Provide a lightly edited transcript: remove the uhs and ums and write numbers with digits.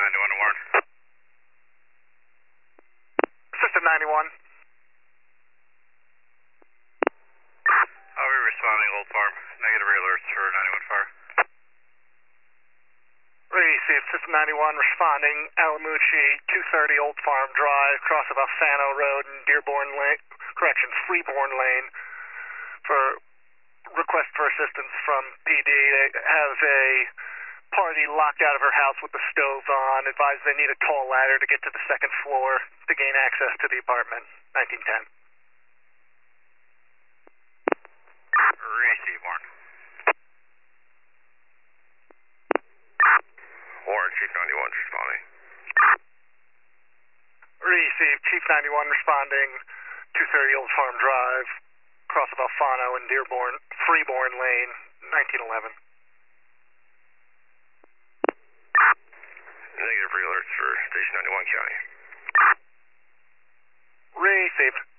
91 to Warren. System 91. Are we responding, Old Farm? Negative alerts for 91 fire. Received. System 91 responding. Alamucci, 230 Old Farm Drive, cross of Alfano Road and Dearborn Lane, Freeborn Lane, for request for assistance from PD. They have a party locked out of her house with the stove on. Advised they need a tall ladder to get to the second floor to gain access to the apartment. 1910. Receive, Warren. Warren, Chief 91 responding. Received. Chief 91 responding. 230 Old Farm Drive, cross of Alfano and Freeborn Lane, 1911. Negative alerts for Station 91 County. Received.